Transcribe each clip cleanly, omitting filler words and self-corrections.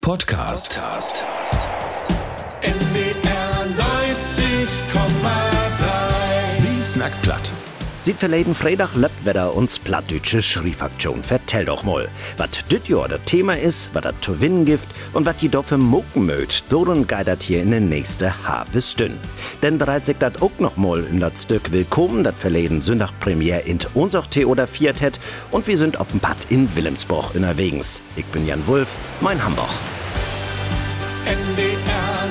Podcast. NDR 90,3. Die Snackplatt. Sieht verleden Freitag Löppwetter uns plattdütsche Schriefaktion vertell doch mal. Was düt Jahr das Thema ist, was das zu gewinnen gibt und was jedoch für Mucken mögt, darum geht das hier in den nächste Havestün. Denn dreht sich das auch noch mal in das Stück Willkommen, das verleden Sonntag Premiere in unser Theater viert hat und wir sind auf dem Pad in Wilhelmsburg unterwegs. Ich bin Jan Wulff, mein Hamburg. NDR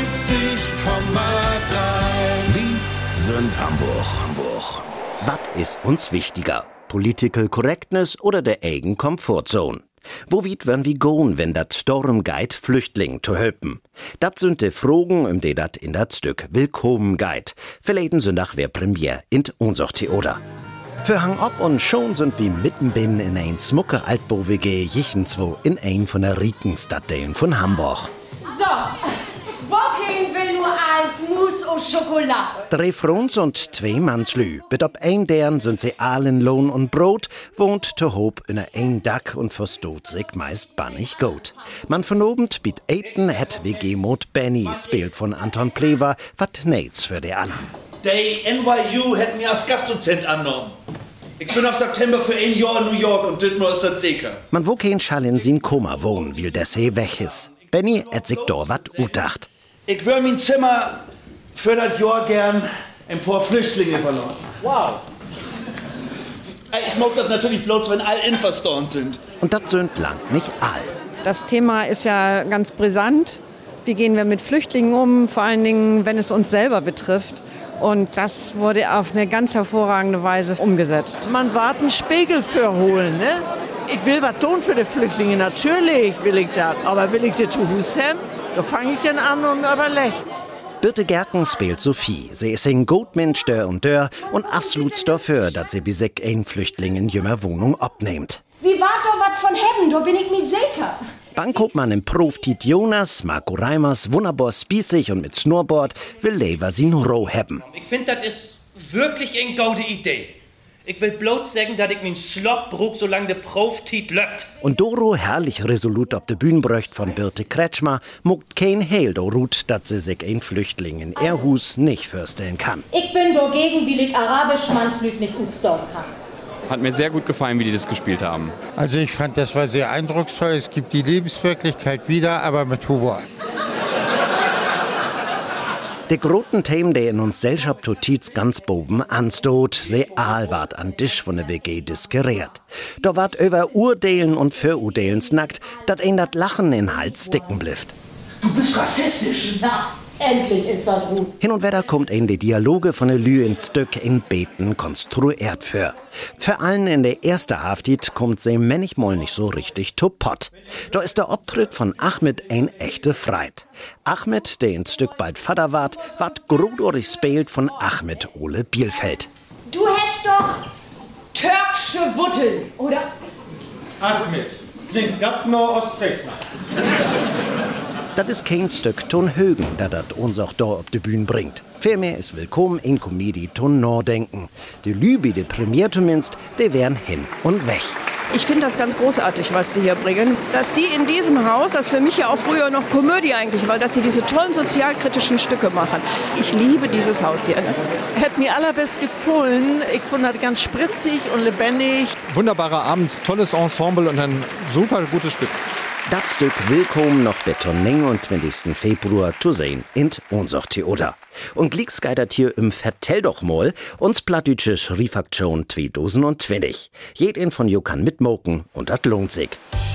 90,3. Die sind Hamburg. Was ist uns wichtiger? Political Correctness oder der eigen Comfortzone? Wo weit werden wir gehen, wenn dat darum geht, Flüchtlingen zu helfen? Dat sind die Fragen, um die dat in dat Stück Willkommen geht. Verleden Sonntag wär Premiere in unser Theater. Für Hang ab und schon sind wir mittenbin in ein smucke Altbau-WG Jichenswo in ein von der rieken Stadtteilen von Hamburg. So, Wokin will nur eins Mousse au Chocolat. 3 Frons und 2 Mannslü. Mit ob ein deren sind sie allen Lohn und Brot, wohnt zu hob in ein Dach und verstoht sich meist bannig gut. Man von oben bietet Eten het WG-Mod Benny, spielt von Anton Plewa, wat näht's für die an. Die NYU hätten mir als Gastdozent angenommen. Ich bin auf September für ein Jahr in New York und Dittmar ist das sicher. Man wo kein Schall in sin Koma wohnen, will des he weg ist. Benny hat sich da wat udacht. Ich würde mein Zimmer für das Jahr gern ein paar Flüchtlinge verloren. Wow. Ich mag das natürlich bloß, wenn all einverstanden sind. Und das sind lang nicht all. Das Thema ist ja ganz brisant. Wie gehen wir mit Flüchtlingen um, vor allen Dingen, wenn es uns selber betrifft. Und das wurde auf eine ganz hervorragende Weise umgesetzt. Man wird einen Spiegel für holen, ne? Ich will was tun für die Flüchtlinge, natürlich will ich das. Aber will ich das zu Hause haben? Da fange ich dann an und überlege. Birte Gerken spielt Sophie. Sie ist ein Gutmensch dör und absolut dafür, dass sie bis sich ein Flüchtling in jünger Wohnung abnimmt. Wie war doch was von Hebben, da bin ich mir sicher. Bankobmann im Prof-Tit Jonas, Marco Reimers, wunderbar spießig und mit Snowboard, will Lever sin Roh haben. Ich finde, das ist wirklich eine gute Idee. Ich will bloß sagen, dass ich meinen Slop brug, solange der Prof-Tit löppt. Und Doro herrlich resolut auf der Bühne bröcht von Birte Kretschmer, muckt kein Heil dorut, dass sie sich ein Flüchtling in Erhus nicht vorstellen kann. Ich bin dagegen, weil ich arabisch Mannslüt nicht utstehen kann. Hat mir sehr gut gefallen, wie die das gespielt haben. Also ich fand, das war sehr eindrucksvoll. Es gibt die Lebenswirklichkeit wieder, aber mit Humor. Der großen Themen, der in uns Gesellschaft totiz ganz boben anstoot, se aal ward an Tisch von der WG diskuriert. Da ward über Urteilen und Vorurteilen snackt, dat ein dat Lachen in Hals sticken blifft. Du bist rassistisch. Na, endlich ist das gut. Hin und wieder kommt ein die Dialoge von der Lü ins Stück in Beten konstruiert für. Für allen in der ersten Haftit kommt sie manchmal nicht so richtig to Pott. Da ist der Auftritt von Ahmed ein echte Freit. Ahmed, der ins Stück bald Vater ward großartig spielt von Ahmed Ole Bielfeld. Du hast doch türkische Wutteln, oder? Ahmed, klingt das nur Ostfriesland. Das ist kein Stück Ton Högen, das uns auch da auf die Bühne bringt. Vielmehr ist willkommen in Komödie Ton Nordenken. Die Lübe, die Premiere zumindest, die wären hin und weg. Ich finde das ganz großartig, was die hier bringen. Dass die in diesem Haus, das für mich ja auch früher noch Komödie eigentlich war, dass sie diese tollen sozialkritischen Stücke machen. Ich liebe dieses Haus hier. Hat mir allerbest gefallen. Ich fand das ganz spritzig und lebendig. Wunderbarer Abend, tolles Ensemble und ein super gutes Stück. Das Stück Willkommen noch Beton 29. Februar zu sehen in unser Theater. Und glicks geidert hier im Vertell doch mal uns plattdütsche Schriefaktion 2020. Jeden von jo kann mitmoken und das lohnt sich.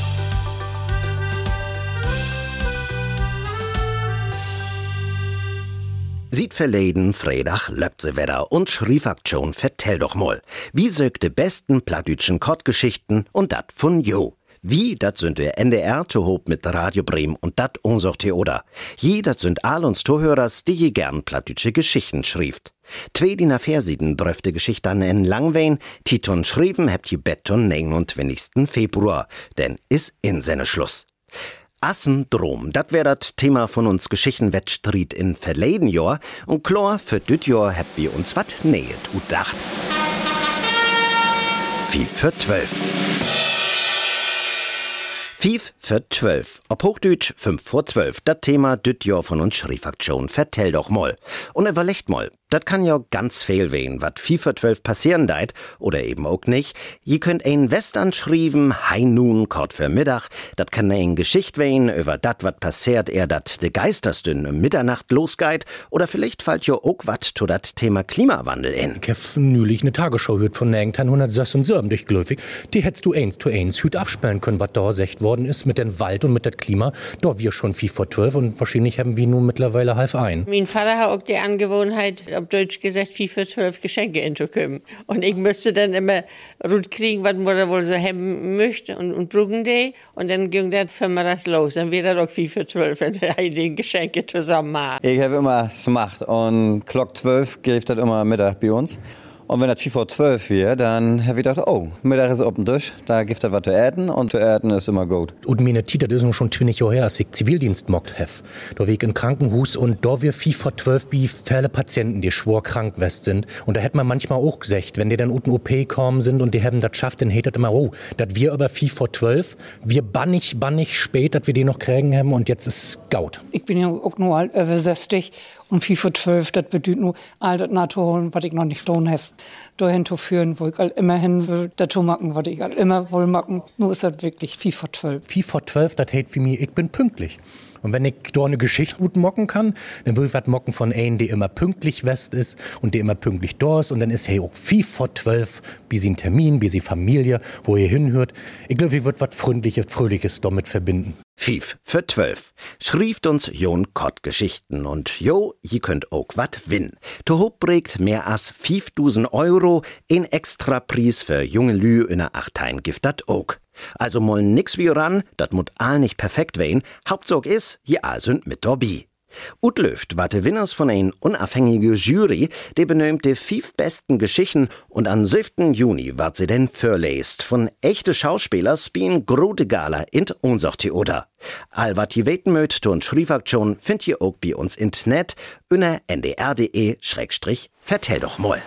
Sieht verleden Freitag Löpsewetter und Schriefaktion Vertell doch mal. Wie sögte besten plattdütschen Kottgeschichten und dat von jo. Wie, dat sind wir NDR zu hob mit Radio Bremen und dat unser Theater. Dat sind all uns Zuhörers, die je gern plattdütsche Geschichten schrieft. 2 DIN A4-Seiten dröfte Geschichten in Langwein, Titon schrieben habt je Beton 29. Februar, denn is in seine Schluss. Assendrom, dat wär dat Thema von uns Geschichtenwettstried in verleden Jahr und klar, für düt Jahr habt wir uns wat nähet udacht. Wie für 12. 5 für 12. Ob Hochdeutsch 5 vor 12. Das Thema düt Jahr von uns Schriefaktion. Vertell doch mal. Und überlegt mal. Das kann ja ganz viel wehen, wat 5 für 12 passieren deit, oder eben auch nicht. Je könnt ein Western schrieben, hei nun, kort für Mittag. Dat kann ein Geschicht wehen, über dat wat passiert, dat de Geisterstün um Mitternacht losgeit. Oder vielleicht fällt jo auch wat zu dat Thema Klimawandel in. Ich hab neulich ne Tagesschau hört von irgendein 176 durchgläufig. Die hättest du eins zu eins hüt absperren können, wat da secht worden ist mit dem Wald und mit dem Klima. Da wir schon 5 vor 12 und wahrscheinlich haben wir nun mittlerweile 1:30. Mein Vater hat auch die Angewohnheit, auf Deutsch gesagt, 5 für 12 Geschenke hinzukommen. Und ich müsste dann immer gut kriegen, was Mutter wohl so haben möchte und brauchen die. Und dann ging das für mir das los. Dann wird das auch 5 für 12, wenn die die Geschenke zusammen machen. Ich habe immer Smacht und Glock 12 gibt das immer Mittag bei uns. Und wenn das 5 vor 12 wird, dann habe ich gedacht, oh, Mittag ist auf dem Tisch, da gibt es was zu essen und zu essen ist immer gut. Und meine Tita, das ist noch schon 20 Jahre her, als ich Zivildienst mockt hef. Da war ich im Krankenhaus und da wir 5 vor 12 bei viele Patienten, die schwor krank west sind. Und da hätte man manchmal auch gesagt, wenn die dann unten OP kommen sind und die haben das schafft, dann hätte das immer, oh, das wir aber 5 vor 12, wir bannig spät, dass wir die noch kriegen haben und jetzt ist Gaut. Ich bin ja auch nur alt, über 60 und 5 vor 12, das bedeutet nur all das nachzuholen, was ich noch nicht tun habe. Dahin zu führen, wo ich halt immer hin will, dazu machen, was ich halt immer will machen. Nur ist das wirklich 5 vor 12. 5 vor 12, das heißt für mich, ich bin pünktlich. Und wenn ich da eine Geschichte gut mocken kann, dann will ich was mocken von einem, der immer pünktlich west ist und der immer pünktlich da ist. Und dann ist hey auch 5 vor 12, bis sie einen Termin, bis sie Familie, wo ihr hinhört. Ich glaube, ich wird was Freundliches, Fröhliches damit verbinden. 5 für 12. Schrieft uns Jon Kott Geschichten und jo, je könnt auch wat win. To Hoop brägt mehr als 5.000 Euro, ein Extrapreis für junge Lü in der Achtein gibt dat auch. Also mal nix wie ran, dat mut all nicht perfekt wein, Hauptzog is, je all sind mit dabei. Ut löft warte Winners von ein unabhängige Jury, die benömt die 5 besten Geschichten und am 7. Juni ward sie denn verlest von echte Schauspieler spien grote Gala in unser Theater. All wat je weten mögt und Schriefaktion findet ihr auch bei uns ins Net unter ndr.de/vertell doch mal.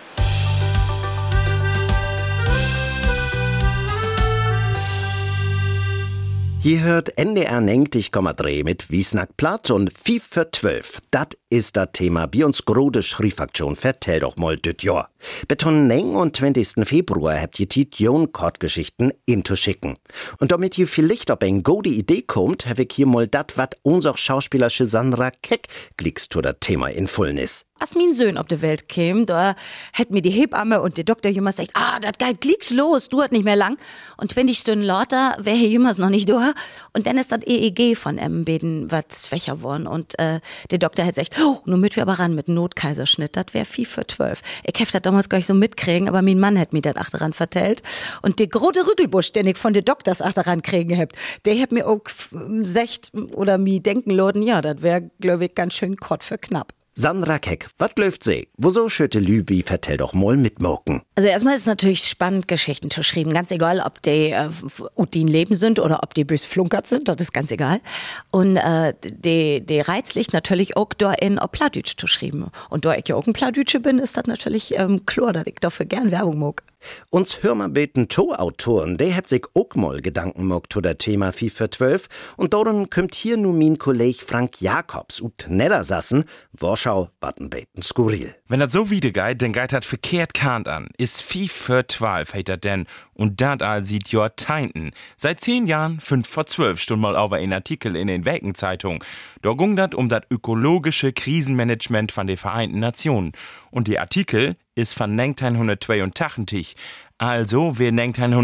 Hier hört NDR 90,3 mit Wiesnack Platt und 5 für 12. Dat ist das Thema bei uns grode Schriefaktion. Vertell doch mal düt Jahr. Beton 29. Februar habt ihr die Jon Kott Geschichten inzuschicken. Und damit ihr vielleicht auf eine gute Idee kommt, hab ich hier mal dat, wat unser schauspielerische Sandra Keck glickst zu das Thema in Fullness. Als mein Sohn auf die Welt käme, da hätt mir die Hebamme und der Doktor jümmers gesagt, das geht glicks los, dauert nicht mehr lang. Und 20 Stunden lauter wär hier jümmers noch nicht da. Und dann ist das EEG von beten was schwächer worden. Und der Doktor hat gesagt, oh, nun mit wir aber ran mit Notkaiserschnitt, das wär 5 für 12. Ich hab das damals gar nicht so mitkriegen, aber mein Mann hat mir das achteran vertellt. Und der große Rüttelbusch, den ich von den Doktors achteran kriegen hab, der hat mir auch gesagt oder mir denken lassen, ja, das wär, glaube ich, ganz schön kort für knapp. Sandra Keck, wat läuft sie? Wieso schöte Lübi, vertell doch mal mitmoken. Also erstmal ist es natürlich spannend, Geschichten zu schreiben. Ganz egal, ob die Udin Leben sind oder ob die bös flunkert sind, das ist ganz egal. Und die Reiz liegt natürlich auch da in, ob Plattdütsch zu schreiben. Und da ich ja auch ein Plattdütsche bin, ist das natürlich klar, dass ich dafür gern Werbung mag. Uns Hörmerbeten To-Autoren, die habt sich auch mal Gedanken mogt zu der Thema 5 für 12 und darum kommt hier nun mein Kollege Frank Jakobs ut Niedersassen, Warschau, Battenbeten skurril. Wenn das so wieder geht, dann geht das verkehrt Kant an. Ist 5 für 12, heet das denn. Und dat all sieht jo Teinten. Seit 10 Jahren 5 vor 12 stund mal aber ein Artikel in den Wekenzeitung. Da ging dat um dat ökologische Krisenmanagement von den Vereinten Nationen. Und der Artikel ist von 1982. Also, wir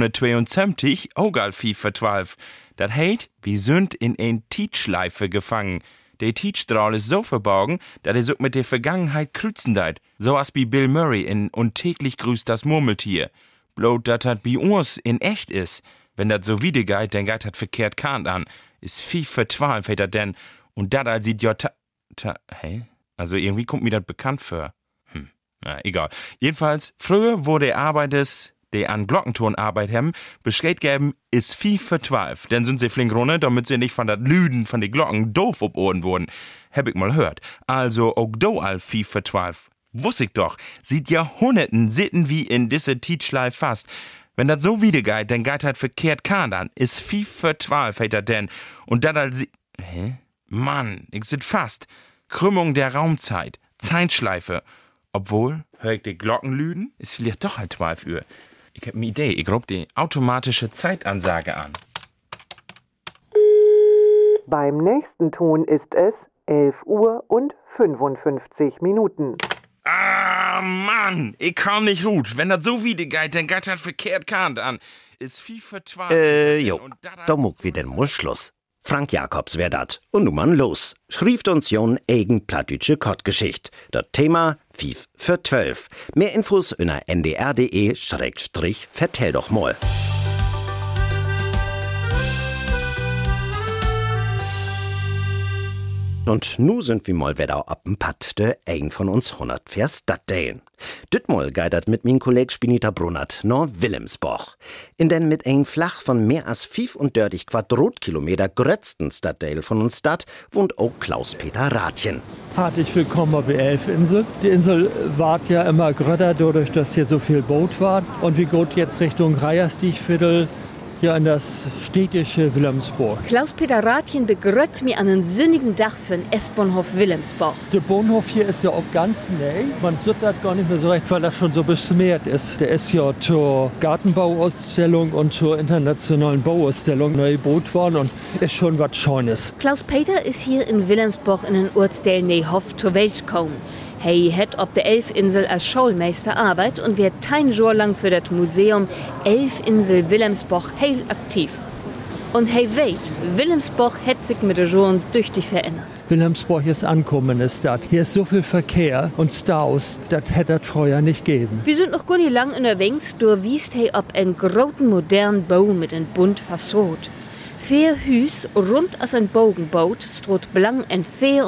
1922 auch gal 5 für 12. Dat heit, wir sind in ein Tietschleife gefangen. Der Tietschstrahl ist so verborgen, dass er so mit der Vergangenheit kreuzen deit. So als bei Bill Murray in Und täglich grüßt das Murmeltier. Bloß, dass das bei uns in echt ist. Wenn das so wieder geht, dann geht das verkehrt Kant an. Ist 5 für 12, heet das denn. Und das sieht ja hä? Also irgendwie kommt mir das bekannt vor. Na, egal. Jedenfalls, früher wurde Arbeiters, die an Glockenton Arbeit haben, Bescheid geben, ist 5 für 12. Dann sind sie flink runter, damit sie nicht von dat Lüden von den Glocken doof ob Ohren wurden. Hab ich mal gehört. Also auch do all 5 für 12. Wusst ich doch. Sieht Jahrhunderten sitten wie in disse Tietschlei fast. Wenn das so wieder geht, dann geht das verkehrt Kahn an. Ist 5 für 12, heet das denn. Und das als Hä? Mann, ich sit fast. Krümmung der Raumzeit. Zeitschleife. Obwohl, hör ich die Glocken lüden? Ist vielleicht doch halt 12 Uhr. Ich hab 'ne Idee. Ich ruf die automatische Zeitansage an. Beim nächsten Ton ist es 11 Uhr und 55 Minuten. Ah, Mann, ich komm nicht gut. Wenn das so wieder geht, dann geht das verkehrt Kahn an. Ist 5 für 12. Jo, da muck wieder mal Schluss. Frank Jacobs wär dat. Und nun man los. Schrieft uns jon eigen plattdütsche Kottgeschicht. Das Thema 5 für 12. Mehr Infos unter ndr.de/vertell doch mal. Und nu sind wir mal wieder ab'm Pad, der ein von uns 100 für Stadtdeilen. Dütmol geidert mit min Kolleg Spinita Brunert nach Wilhelmsborg. In den mit ein Flach von mehr als 35 Quadratkilometer grötzten Stadtteil von uns Stadt wohnt auch Klaus-Peter Rathjen. Herzlich willkommen auf der Elfinsel. Die Insel ward ja immer grötter, dadurch, dass hier so viel Boot war. Und wir geht jetzt Richtung Reierstichviertel, ja in das städtische Wilhelmsborg. Klaus-Peter Rathjen begrüßt mir einen sonnigen Dach für den S-Bahnhof Wilhelmsborg. Der Bahnhof hier ist ja auch ganz neu. Man sieht das gar nicht mehr so recht, weil das schon so besmert ist. Der ist ja zur Gartenbauausstellung und zur internationalen Bauausstellung neu gebaut worden und ist schon was Schönes. Klaus-Peter ist hier in Wilhelmsborg in den Ortsteil Nehof zur Welt gekommen. Hij hat auf der Elfinsel als Schulmeister arbeitet und wird 10 Jahre lang für das Museum Elfinsel Wilhelmsborg heel aktiv. Und hij weet, Wilhelmsborg hat sich mit den Jahren tüchtig verändert. Wilhelmsborg ist ankommende Stadt. Hier ist so viel Verkehr und Staus, das hätte es vorher nicht gegeben. Wir sind noch gar nicht lang unterwegs, da wiest hij auf einen großen modernen Bau mit einem bunt Fassade. 4 Hüs rund als ein Bogenboot strot blang ein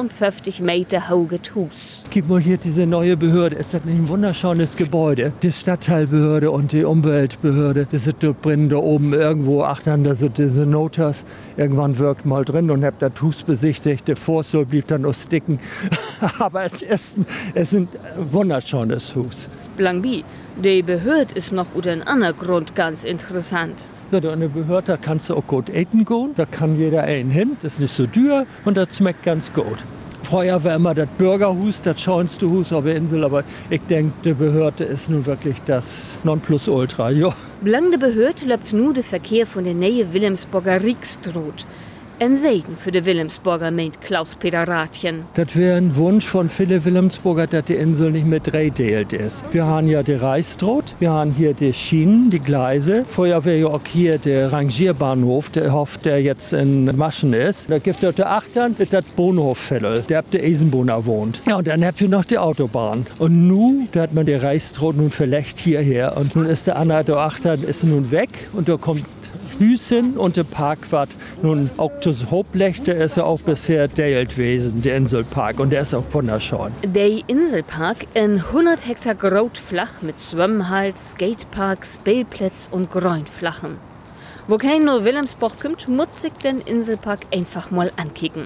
54 Meter hohes Hus. Gib mal hier diese neue Behörde. Ist das nicht ein wunderschönes Gebäude? Die Stadtteilbehörde und die Umweltbehörde. Die sind da drin, da oben irgendwo achtern, da sind diese Notas. Irgendwann wirkt mal drin und hab das Hus besichtigt. Der Vorsoll blieb dann noch sticken. Aber es ist ein wunderschönes Hus. Blangbi, die Behörde ist noch unter einem anderen Grund ganz interessant. Ja, da in der Behörde da kannst du auch gut essen gehen. Da kann jeder einen hin. Das ist nicht so teuer und das schmeckt ganz gut. Vorher war immer das Bürgerhus, das schönste Hus auf der Insel, aber ich denke, die Behörde ist nun wirklich das Nonplusultra. Jo. Blang der Behörde läuft nur der Verkehr von der Nähe Wilhelmsborger Riekstroth. Ein Segen für die Wilhelmsborger, meint Klaus-Peter Rathjen. Das wäre ein Wunsch von vielen Wilhelmsburger, dass die Insel nicht mehr dreiteilt ist. Wir haben ja die Reichstroth, wir haben hier die Schienen, die Gleise. Vorher wäre ja auch hier der Rangierbahnhof, der jetzt in Maschen ist. Da gibt es der Achtern, das Bahnhofviertel, der der Eisenbohner wohnt. Ja, und dann habt ihr noch die Autobahn. Und nun, da hat man die Reichstroth nun verlegt hierher. Und nun ist der andere, der Achtern, ist nun weg und da kommt Hüsen und der Parkwart nun auch das Hauptlecht, der ist ja auch bisher der gewesen, der Inselpark, und der ist auch wunderschön. Der Inselpark, ein 100 Hektar groß Flach mit Schwimmhall, Skatepark, Spielplatz und Grünflachen. Wo kein nur Wilhelmsborg kommt, muss sich den Inselpark einfach mal ankicken.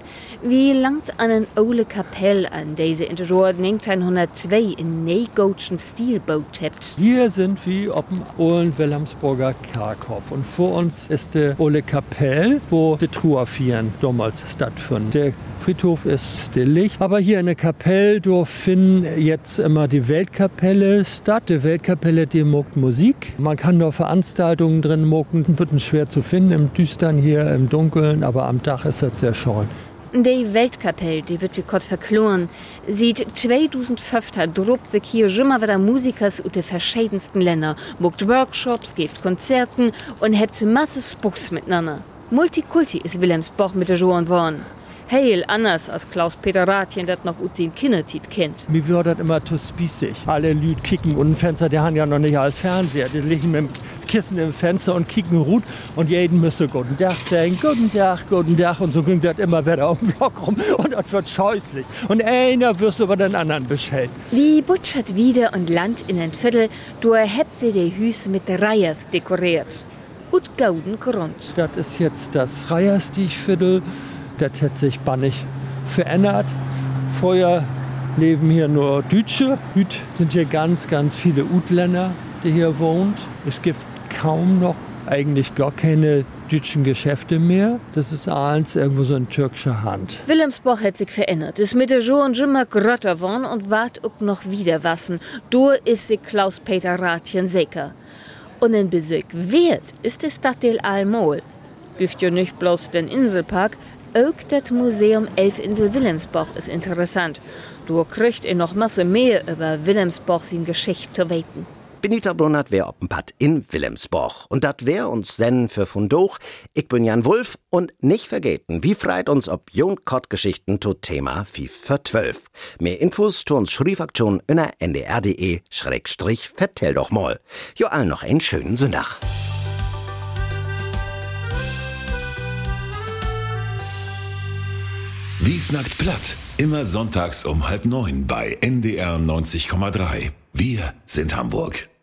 Wie langt an eine alte Kapelle an, diese in der Jahr 1902 in neugotischen Stil gebaut habt? Hier sind wir auf dem Ollen Wilhelmsburger Kerkhof und vor uns ist die alte Kapelle, wo die Trauerfeiern damals stattfinden. Der Friedhof ist stillig, aber hier in der Kapelle finden jetzt immer die Weltkapelle statt. Die Weltkapelle, die muckt Musik. Man kann da Veranstaltungen drin mucken, ein bisschen schwer zu finden im Düstern hier, im Dunkeln, aber am Dach ist das sehr schön. Die Weltkapelle, die wird wie Gott verkloren. Seit 2005 drobt sich hier immer wieder Musiker aus den verschiedensten Ländern, macht Workshops, gibt Konzerten und habt Masse Spucks miteinander. Multikulti ist Wilhelmsborg mit der Jahren geworden. Heel anders als Klaus-Peter Rathjen, das noch ut den Kindertit kennt. Mir wird das immer zu spießig. Alle Lüd kicken und ein Fenster, die haben ja noch nicht als Fernseher. Die liegen mit dem Kissen im Fenster und kicken Rut und jeden müsse guten Tag sagen, guten Tag und so ging das immer wieder auf dem Block rum und das wird scheußlich. Und einer wirst über den anderen beschält. Wie butschert wieder und Land in ein Viertel, du habt sie die Hüs mit Reihers dekoriert. Und gauden Grund. Das ist jetzt das Reierstichviertel. Das hat sich bannig verändert. Vorher leben hier nur Deutsche. Heute sind hier ganz, ganz viele Utländer. die hier wohnt. Es gibt kaum noch eigentlich gar keine deutschen Geschäfte mehr. Das ist alles irgendwo so in türkischer Hand. Wilhelmsburg hat sich verändert. Es mit der Jahren immer grötter geworden und wart auch noch wieder wassen. Da ist sich Klaus-Peter Rathjen sicher. Und ein Besuch wert ist das Stadtteil allmol. Gibt ja nicht bloß den Inselpark, auch das Museum Elfinsel Wilhelmsburg ist interessant. Du kriegt noch Masse mehr über Wilhelmsburg seine Geschichte zu wissen. Benita Brunert wär op dem Pad in Wilhelmsburg. Und dat wär uns Sennen für Fundoch. Ich bin Jan Wulff und nicht vergeten, wie freit uns ob Jungkottgeschichten to Thema 5 für 12. Mehr Infos zu uns Schriefaktion unter ndr.de/vertell doch mal. Jo allen noch einen schönen Sonntag. Wie snackt platt? Immer sonntags um 8:30 bei NDR 90,3. Wir sind Hamburg.